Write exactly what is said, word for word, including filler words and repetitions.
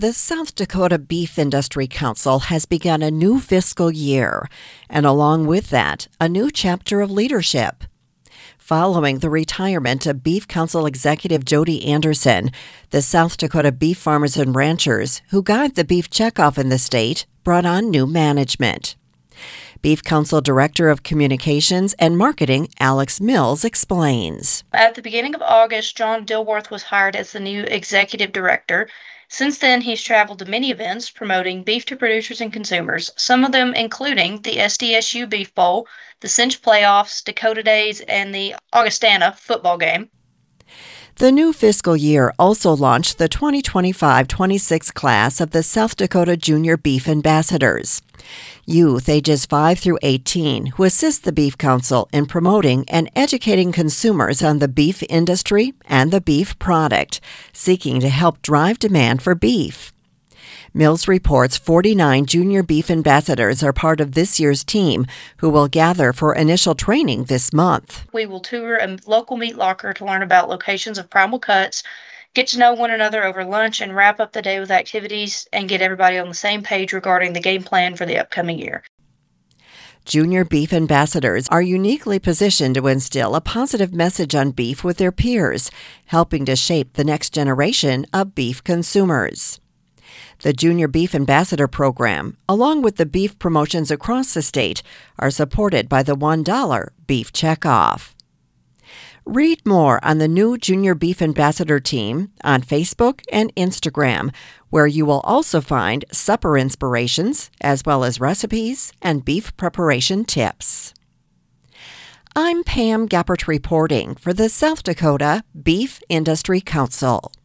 The South Dakota Beef Industry Council has begun a new fiscal year, and along with that, a new chapter of leadership. Following the retirement of Beef Council Executive Jody Anderson, the South Dakota beef farmers and ranchers who guide the beef checkoff in the state brought on new management. Beef Council Director of Communications and Marketing Alex Mills explains. At the beginning of August, John Dilworth was hired as the new Executive Director. Since then, he's traveled to many events promoting beef to producers and consumers, some of them including the S D S U Beef Bowl, the Cinch Playoffs, Dakota Days, and the Augustana football game. The new fiscal year also launched the twenty twenty-five twenty-six class of the South Dakota Junior Beef Ambassadors, youth ages five through eighteen who assist the Beef Council in promoting and educating consumers on the beef industry and the beef product, seeking to help drive demand for beef. Mills reports forty-nine junior beef ambassadors are part of this year's team, who will gather for initial training this month. We will tour a local meat locker to learn about locations of primal cuts, get to know one another over lunch, and wrap up the day with activities and get everybody on the same page regarding the game plan for the upcoming year. Junior beef ambassadors are uniquely positioned to instill a positive message on beef with their peers, helping to shape the next generation of beef consumers. The Junior Beef Ambassador Program, along with the beef promotions across the state, are supported by the one dollar Beef Checkoff. Read more on the new Junior Beef Ambassador team on Facebook and Instagram, where you will also find supper inspirations as well as recipes and beef preparation tips. I'm Pam Gappert reporting for the South Dakota Beef Industry Council.